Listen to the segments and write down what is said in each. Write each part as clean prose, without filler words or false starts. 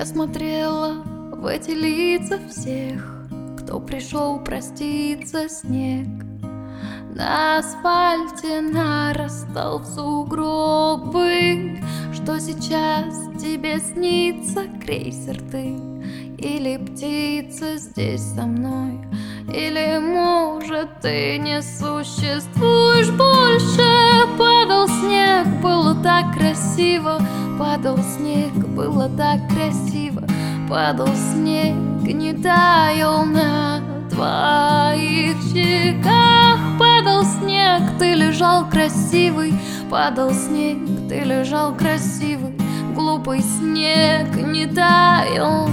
Я смотрела в эти лица всех, кто пришел проститься. Снег на асфальте нарастал в сугробы. Что сейчас тебе снится, крейсер ты или птица здесь со мной? Или, может, ты не существуешь больше? Падал снег, было так красиво. Падал снег, было так красиво. Падал снег, не таял на твоих щеках. Падал снег, ты лежал красивый. Падал снег, ты лежал красивый. Глупый снег не таял.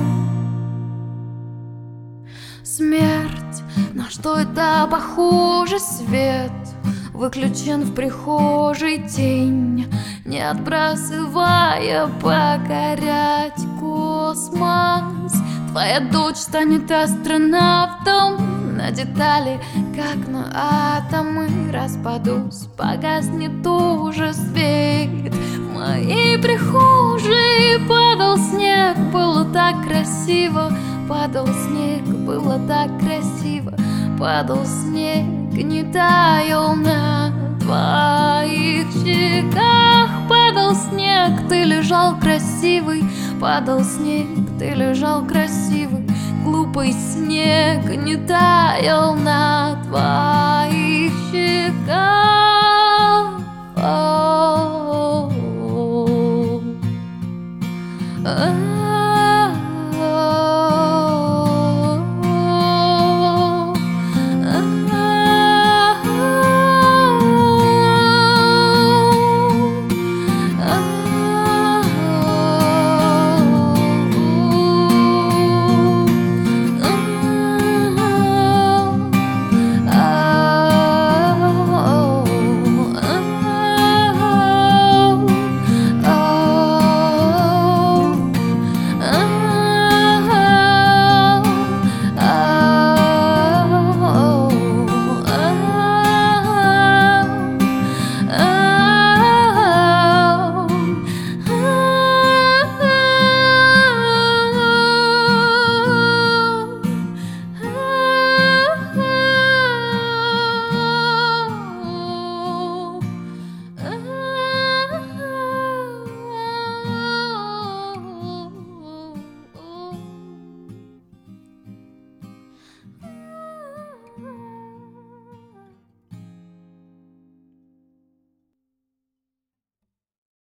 Смерть, на что это похоже? Свет выключен в прихожей, тень, не отбрасывая, покорять космос. Твоя дочь станет астронавтом. На детали, как на атомы, распадусь, погаснет уже свет. В моей прихожей падал снег, было так красиво. Падал снег, было так красиво. Падал снег, не таял на твоих щеках. Падал снег, ты лежал красивый. Падал снег, ты лежал красивый. Глупый снег не таял